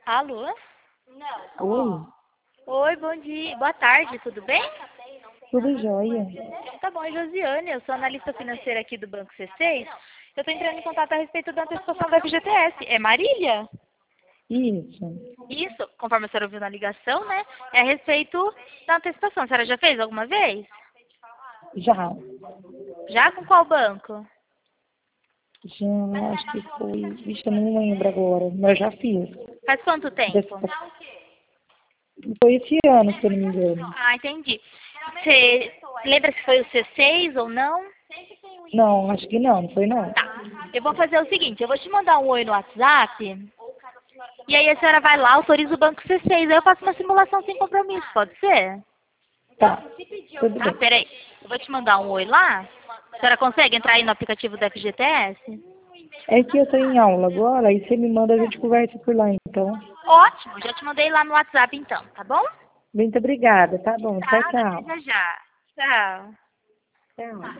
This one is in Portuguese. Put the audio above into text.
Alô? Oi, Oi, bom dia. Boa tarde, tudo bem? tudo jóia? Tá bom, Josiane, eu sou analista financeira aqui do Banco C6. Eu tô entrando em contato a respeito da antecipação da FGTS. É Marília? Isso, Isso, conforme a senhora ouviu na ligação, né? É a respeito da antecipação. A senhora já fez alguma vez? já, Já com qual banco? já acho que foi, vixe, eu não lembro agora, mas já fiz. Faz quanto tempo? Foi esse ano, se eu não me engano. Ah, entendi. Você lembra se foi o C6 ou não? Não, acho que não, não foi não. Tá. Eu vou fazer o seguinte, eu vou te mandar um oi no WhatsApp. E aí a senhora vai lá, autoriza o banco C6. Aí eu faço uma simulação sem compromisso, pode ser? Tá, tudo Tá, bem. peraí. Eu vou te mandar um oi lá. A senhora consegue entrar aí no aplicativo da FGTS? É que eu tô em aula agora, aí você me manda, a gente conversa por lá, então. Ótimo, já te mandei lá no WhatsApp então, tá bom? Muito obrigada, tá bom, tchau, Tá, até tchau. já já. Tchau. Tchau.